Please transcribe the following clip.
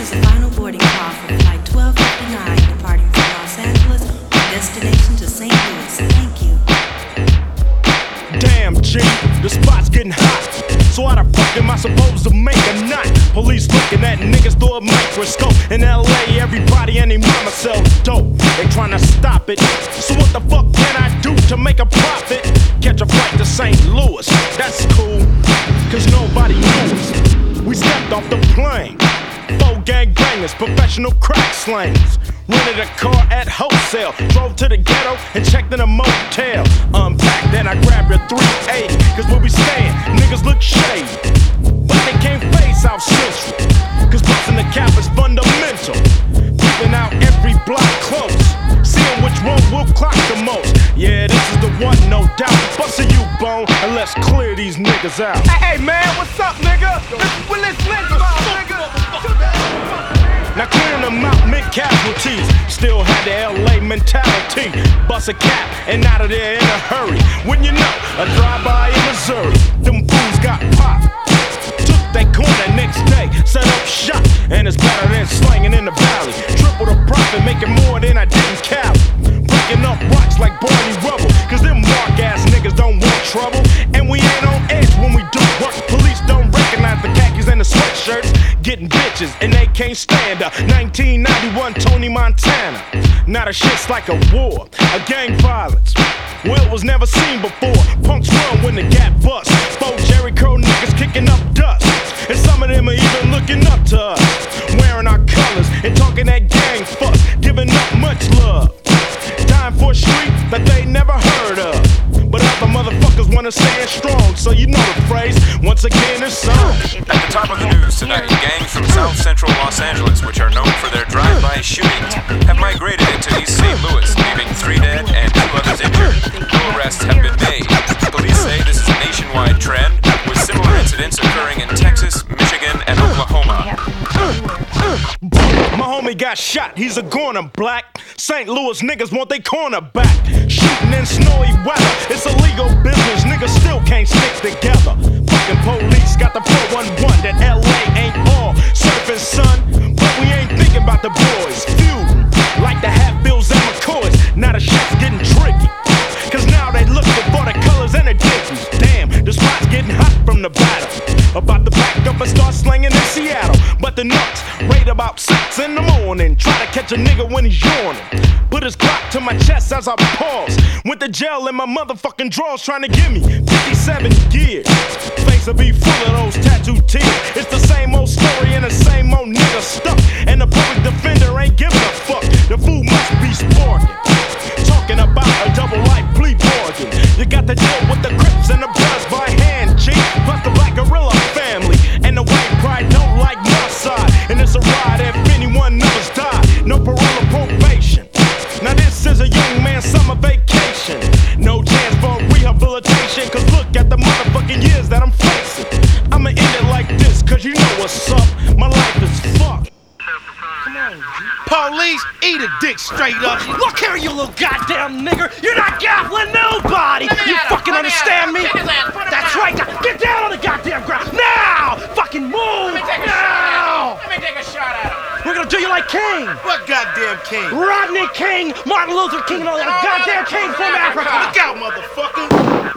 is a final boarding call for flight 1259 departing from Los Angeles with destination to St. Louis. Thank you. Damn, G, the spot's getting hot. So how the fuck am I supposed to make a knot? Police looking at niggas through a microscope. In LA, everybody and their mama sells dope. They tryna stop it. So what the fuck can I do to make a profit? Catch a flight to St. Louis, that's cool, cause nobody knew us. We stepped off the plane. 4 gangbangers, professional crack slangers. Rented a car at wholesale. Drove to the ghetto and checked in a motel. Unpacked, then I grabbed a 380. Cause where we stand, niggas look shady. But they can't face South Central. Cause busting the cap is fundamental. Keeping out every block close. Seeing which road will clock the most. Yeah, this is the one, no doubt. Bustin' you, Bone, and let's clear these niggas out. Hey, man, what's up, nigga? Let's nigga. Now clearing them out meant casualties. Still had the LA mentality. Bust a cap and out of there in a hurry. When you know, a drive-by in Missouri. Them fools got popped. Took that corner next day, set up shop. And it's better than slanging in the valley. Triple the profit, making more than I did in Cali. Breaking up rocks like Barney Rubble. Cause them mark-ass niggas don't want trouble. And we ain't on edge when we do work. Police don't recognize the khakis and the sweatshirts. Getting bitches and they can't stand her. 1991 Tony Montana. Now the shit's like a war, a gang violence. Well, it was never seen before. Punks run when the gap busts. 4 Jericho niggas kicking up dust. And some of them are even looking up to us. Wearing our colors and talking that gang fuss. Giving up much love. Dying for a street that they never heard of. But other motherfuckers wanna stand strong, so you know the phrase, once again it's on. At the top of the news tonight, gangs from South Central Los Angeles, which are known for their drive-by shootings, have migrated into East St. Louis, leaving 3 dead and 2 others injured. No arrests have been made. Police say this is a nationwide trend, with similar incidents occurring in Texas, Michigan, and Oklahoma. My homie got shot, he's a goner, black. St. Louis niggas want they corner back. Shooting in snowy weather, it's illegal business, niggas still can't stick together. Fucking police got the 411 that LA ain't all surfing, son. But we ain't thinking about the boys, feuding like the Hatfields and McCoys. Now the shit's getting tricky, cause now they looking for the colors and the dickies. Damn, the spot's getting hot from the battle. About to back up and start slanging in Seattle. But the nuts rate about 6 in the morning. Try to catch a nigga when he's yawning. Put his clock to my chest as I pause. Went to jail in my motherfucking drawers trying to give me 57 years. Face will be full of those tattoo tears. It's the same old story and the same old nigga stuck. And the public defender ain't giving a fuck. The fool must be sparking. Talking about a double life plea bargain. You got to deal with the Crips and the Bloods by hand, G. Plus the Black Gorilla family. And the white pride don't like my side. And it's a ride if anyone others die. No parole or probation. Now this is a young man's summer vacation. No chance for rehabilitation. Cause look at the motherfucking years that I'm facing. I'ma end it like this, cause you know what's up. My life is fucked. Police, eat a dick straight up. Look here, you little goddamn nigger! You're not gaffling nobody! You fucking understand me? That's right, now get down on the goddamn ground! Now! Fucking move! Now! Let me take a shot at him. We're gonna do you like King! What goddamn King? Rodney King! Martin Luther King and all that goddamn King from Africa! Look out, motherfucker!